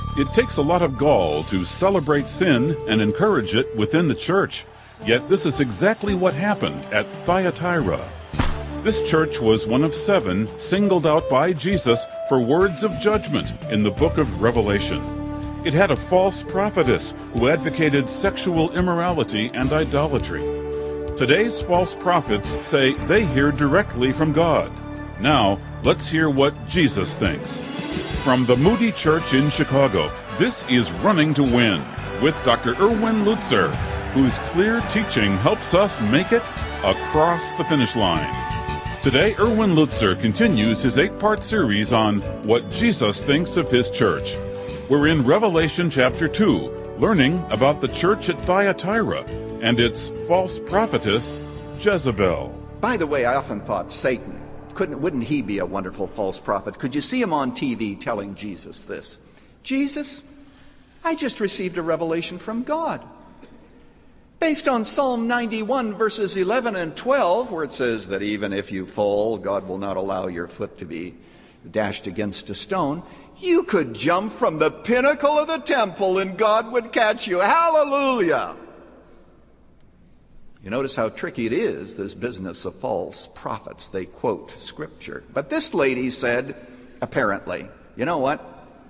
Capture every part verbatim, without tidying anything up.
It takes a lot of gall to celebrate sin and encourage it within the church. Yet this is exactly what happened at Thyatira. This church was one of seven singled out by Jesus for words of judgment in the book of Revelation. It had a false prophetess who advocated sexual immorality and idolatry. Today's false prophets say they hear directly from God. Now, let's hear what Jesus thinks. From the Moody Church in Chicago, this is Running to Win with Doctor Erwin Lutzer, whose clear teaching helps us make it across the finish line. Today, Erwin Lutzer continues his eight-part series on what Jesus thinks of his church. We're in Revelation chapter two, learning about the church at Thyatira and its false prophetess, Jezebel. By the way, I often thought Satan, couldn't, wouldn't he be a wonderful false prophet? Could you see him on T V telling Jesus this? Jesus, I just received a revelation from God. Based on Psalm ninety-one, verses eleven and twelve, where it says that even if you fall, God will not allow your foot to be dashed against a stone. You could jump from the pinnacle of the temple and God would catch you. Hallelujah! You notice how tricky it is, this business of false prophets. They quote Scripture. But this lady said, apparently, you know what?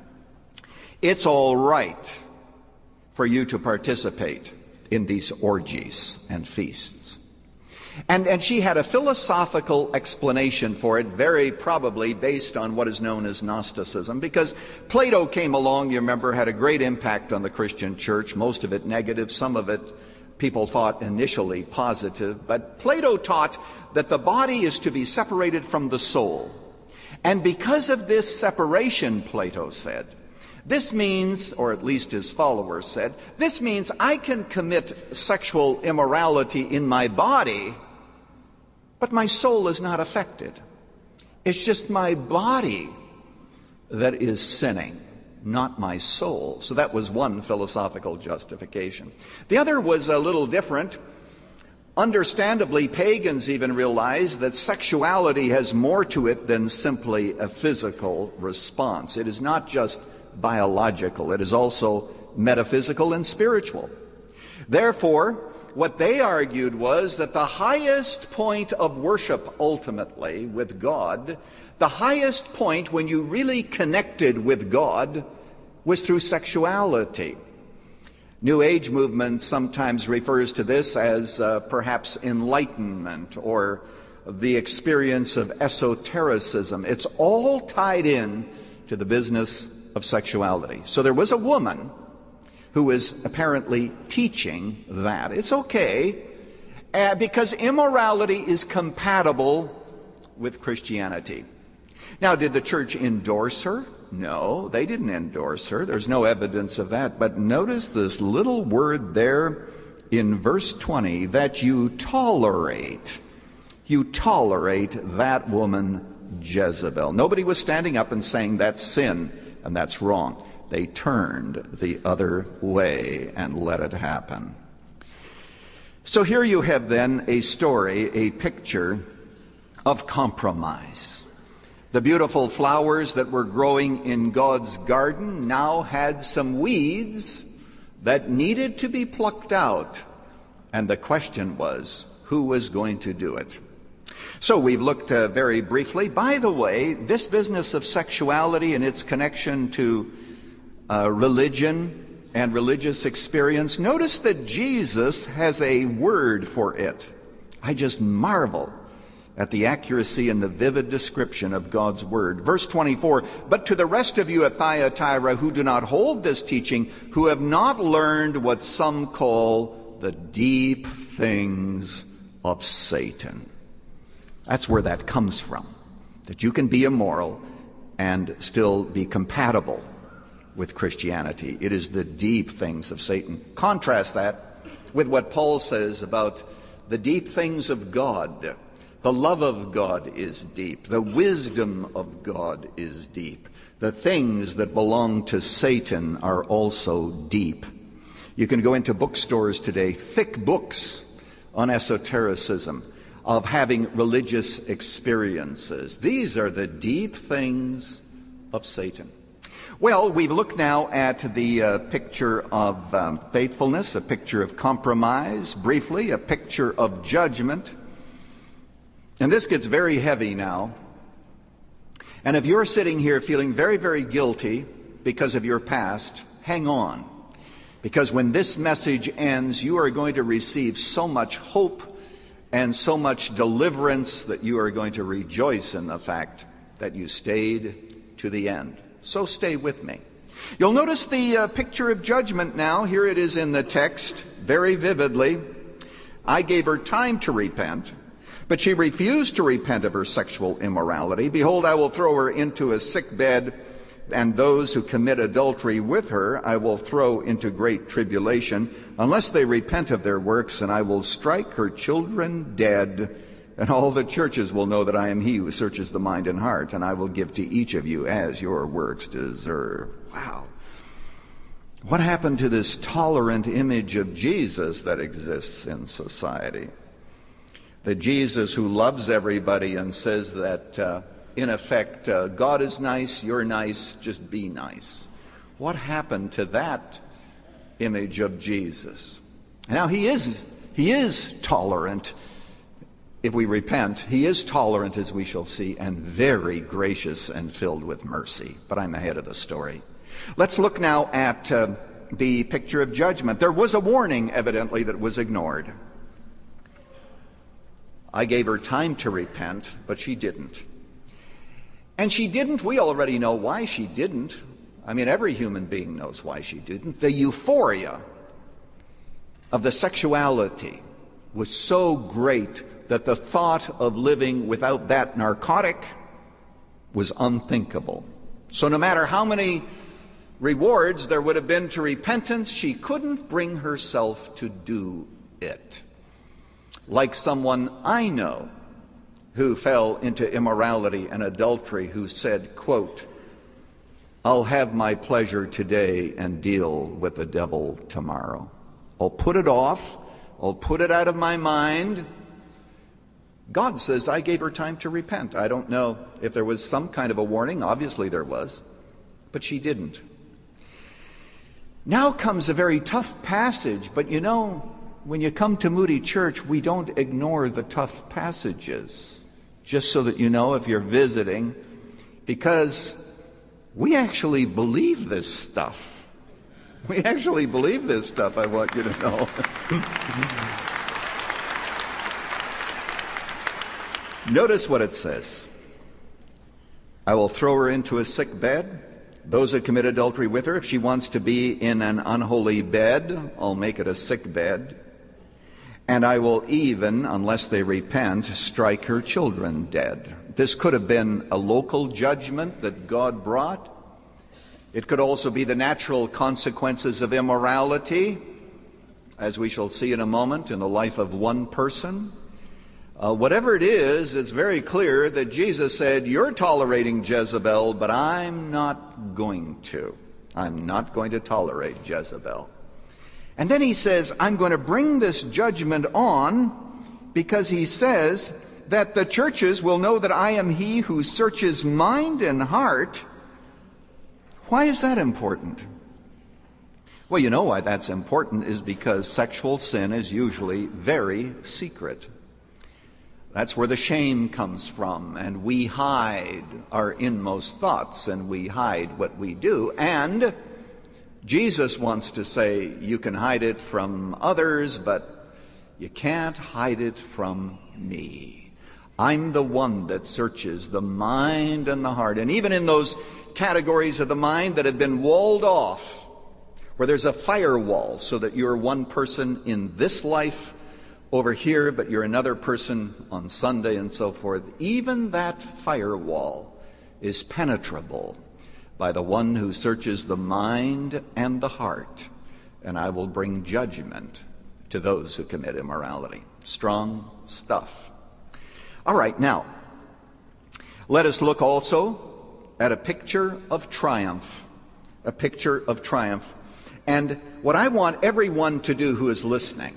It's all right for you to participate in these orgies and feasts. And, and she had a philosophical explanation for it, very probably based on what is known as Gnosticism, because Plato came along, you remember, had a great impact on the Christian church, most of it negative, some of it people thought initially positive. But Plato taught that the body is to be separated from the soul. And because of this separation, Plato said, this means, or at least his followers said, this means I can commit sexual immorality in my body, but my soul is not affected. It's just my body that is sinning, not my soul. So that was one philosophical justification. The other was a little different. Understandably, pagans even realized that sexuality has more to it than simply a physical response. It is not just biological. It is also metaphysical and spiritual. Therefore, what they argued was that the highest point of worship ultimately with God, the highest point when you really connected with God, was through sexuality. New Age movement sometimes refers to this as uh, perhaps enlightenment or the experience of esotericism. It's all tied in to the business of sexuality. So there was a woman who was apparently teaching that. It's okay, uh, because immorality is compatible with Christianity. Now, did the church endorse her? No, they didn't endorse her. There's no evidence of that. But notice this little word there in verse twenty, that you tolerate. You tolerate that woman, Jezebel. Nobody was standing up and saying that's sin and that's wrong. They turned the other way and let it happen. So here you have then a story, a picture of compromise. The beautiful flowers that were growing in God's garden now had some weeds that needed to be plucked out. And the question was, who was going to do it? So we've looked uh, very briefly. By the way, this business of sexuality and its connection to uh, religion and religious experience, notice that Jesus has a word for it. I just marvel at the accuracy and the vivid description of God's word. Verse twenty-four, but to the rest of you at Thyatira who do not hold this teaching, who have not learned what some call the deep things of Satan. That's where that comes from. That you can be immoral and still be compatible with Christianity. It is the deep things of Satan. Contrast that with what Paul says about the deep things of God. The love of God is deep. The wisdom of God is deep. The things that belong to Satan are also deep. You can go into bookstores today, thick books on esotericism, of having religious experiences. These are the deep things of Satan. Well, we've looked now at the uh, picture of um, faithfulness, a picture of compromise, briefly, a picture of judgment. And this gets very heavy now. And if you're sitting here feeling very, very guilty because of your past, hang on. Because when this message ends, you are going to receive so much hope and so much deliverance that you are going to rejoice in the fact that you stayed to the end. So stay with me. You'll notice the uh, picture of judgment now. Here it is in the text, very vividly. I gave her time to repent, but she refused to repent of her sexual immorality. Behold, I will throw her into a sick bed, and those who commit adultery with her I will throw into great tribulation, unless they repent of their works, and I will strike her children dead. And all the churches will know that I am he who searches the mind and heart, and I will give to each of you as your works deserve. Wow. What happened to this tolerant image of Jesus that exists in society? The Jesus who loves everybody and says that, uh, in effect, uh, God is nice, you're nice, just be nice. What happened to that image of Jesus? Now, he is, he is tolerant. If we repent, he is tolerant, as we shall see, and very gracious and filled with mercy. But I'm ahead of the story. Let's look now at uh, the picture of judgment. There was a warning, evidently, that was ignored. I gave her time to repent, but she didn't. And she didn't, we already know why she didn't. I mean, every human being knows why she didn't. The euphoria of the sexuality was so great that the thought of living without that narcotic was unthinkable. So no matter how many rewards there would have been to repentance, she couldn't bring herself to do it. Like someone I know who fell into immorality and adultery, who said, quote, I'll have my pleasure today and deal with the devil tomorrow. I'll put it off. I'll put it out of my mind. God says, I gave her time to repent. I don't know if there was some kind of a warning. Obviously there was. But she didn't. Now comes a very tough passage. But you know, when you come to Moody Church, we don't ignore the tough passages. Just so that you know if you're visiting. Because we actually believe this stuff. We actually believe this stuff, I want you to know. Notice what it says. I will throw her into a sick bed. Those who commit adultery with her, if she wants to be in an unholy bed, I'll make it a sick bed. And I will even, unless they repent, strike her children dead. This could have been a local judgment that God brought. It could also be the natural consequences of immorality, as we shall see in a moment, in the life of one person. Uh, whatever it is, it's very clear that Jesus said, you're tolerating Jezebel, but I'm not going to. I'm not going to tolerate Jezebel. And then he says, I'm going to bring this judgment on because he says that the churches will know that I am he who searches mind and heart. Why is that important? Well, you know why that's important is because sexual sin is usually very secret. That's where the shame comes from, and we hide our inmost thoughts, and we hide what we do. And Jesus wants to say, you can hide it from others, but you can't hide it from me. I'm the one that searches the mind and the heart. And even in those categories of the mind that have been walled off, where there's a firewall so that you're one person in this life over here, but you're another person on Sunday and so forth, even that firewall is penetrable by the one who searches the mind and the heart, and I will bring judgment to those who commit immorality. Strong stuff. All right, now, let us look also at a picture of triumph. A picture of triumph. And what I want everyone to do who is listening,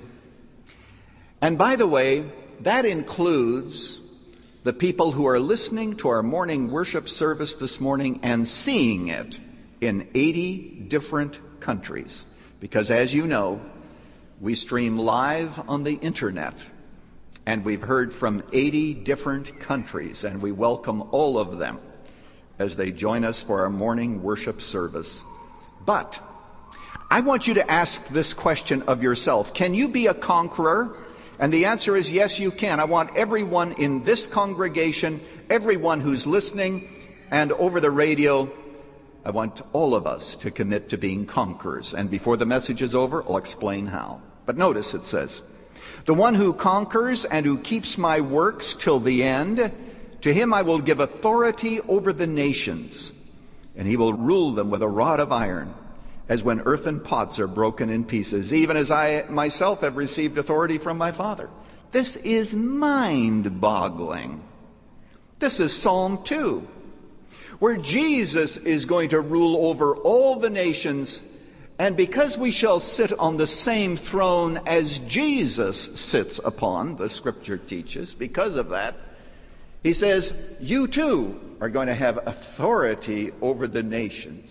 and by the way, that includes the people who are listening to our morning worship service this morning and seeing it in eighty different countries. Because as you know, we stream live on the internet, and we've heard from eighty different countries, and we welcome all of them as they join us for our morning worship service. But I want you to ask this question of yourself. Can you be a conqueror? And the answer is yes, you can. I want everyone in this congregation, everyone who's listening, and over the radio, I want all of us to commit to being conquerors. And before the message is over, I'll explain how. But notice it says, the one who conquers and who keeps my works till the end, to him I will give authority over the nations, and he will rule them with a rod of iron, as when earthen pots are broken in pieces, even as I myself have received authority from my Father. This is mind-boggling. This is Psalm two, where Jesus is going to rule over all the nations, and because we shall sit on the same throne as Jesus sits upon, the Scripture teaches, because of that, he says, you too are going to have authority over the nations.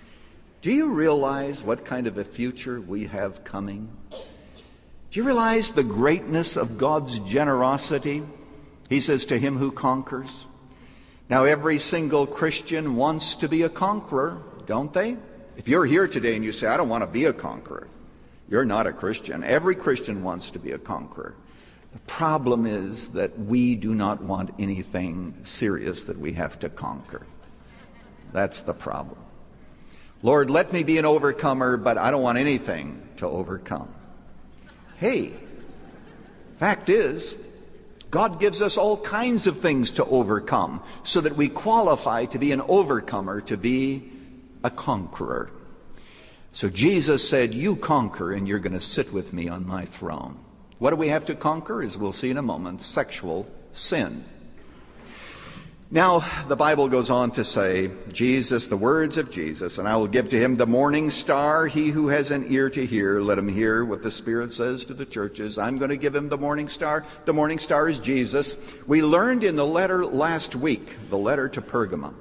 Do you realize what kind of a future we have coming? Do you realize the greatness of God's generosity? He says, to him who conquers. Now, every single Christian wants to be a conqueror, don't they? If you're here today and you say, I don't want to be a conqueror, you're not a Christian. Every Christian wants to be a conqueror. The problem is that we do not want anything serious that we have to conquer. That's the problem. Lord, let me be an overcomer, but I don't want anything to overcome. Hey, fact is, God gives us all kinds of things to overcome so that we qualify to be an overcomer, to be a conqueror. So Jesus said, you conquer and you're going to sit with me on my throne. What do we have to conquer? As we'll see in a moment, sexual sin. Now, the Bible goes on to say, Jesus, the words of Jesus, and I will give to him the morning star. He who has an ear to hear, let him hear what the Spirit says to the churches. I'm going to give him the morning star. The morning star is Jesus. We learned in the letter last week, the letter to Pergamum.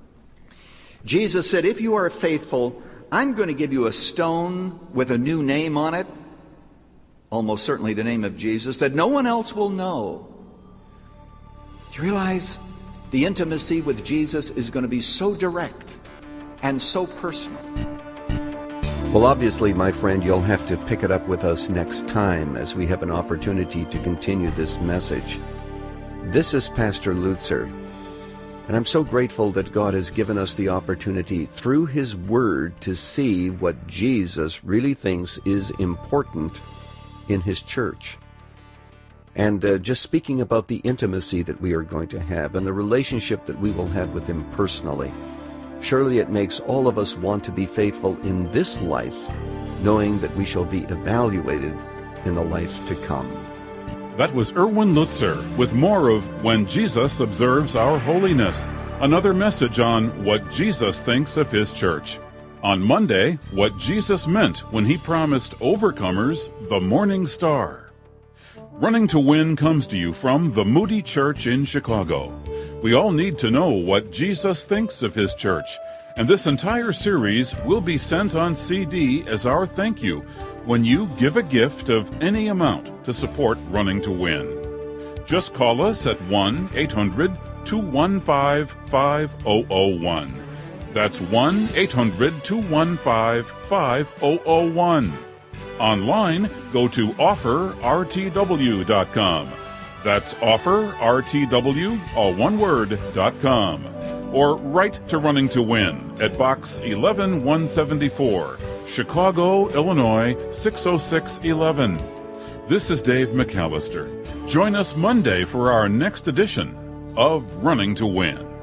Jesus said, if you are faithful, I'm going to give you a stone with a new name on it, almost certainly the name of Jesus, that no one else will know. Do you realize the intimacy with Jesus is going to be so direct and so personal? Well, obviously, my friend, you'll have to pick it up with us next time as we have an opportunity to continue this message. This is Pastor Lutzer, and I'm so grateful that God has given us the opportunity through His Word to see what Jesus really thinks is important in His church. And uh, just speaking about the intimacy that we are going to have and the relationship that we will have with Him personally, surely it makes all of us want to be faithful in this life, knowing that we shall be evaluated in the life to come. That was Erwin Lutzer with more of When Jesus Observes Our Holiness, another message on what Jesus thinks of His church. On Monday, what Jesus meant when He promised overcomers the morning star. Running to Win comes to you from the Moody Church in Chicago. We all need to know what Jesus thinks of His church, and this entire series will be sent on C D as our thank you when you give a gift of any amount to support Running to Win. Just call us at one eight hundred two one five five zero zero one. That's one eight hundred two one five five zero zero one. Online, go to offer r t w dot com. That's offer r t w, all one word, dot com. Or write to Running to Win at Box eleven one seventy-four, Chicago, Illinois six oh six one one. This is Dave McAllister. Join us Monday for our next edition of Running to Win.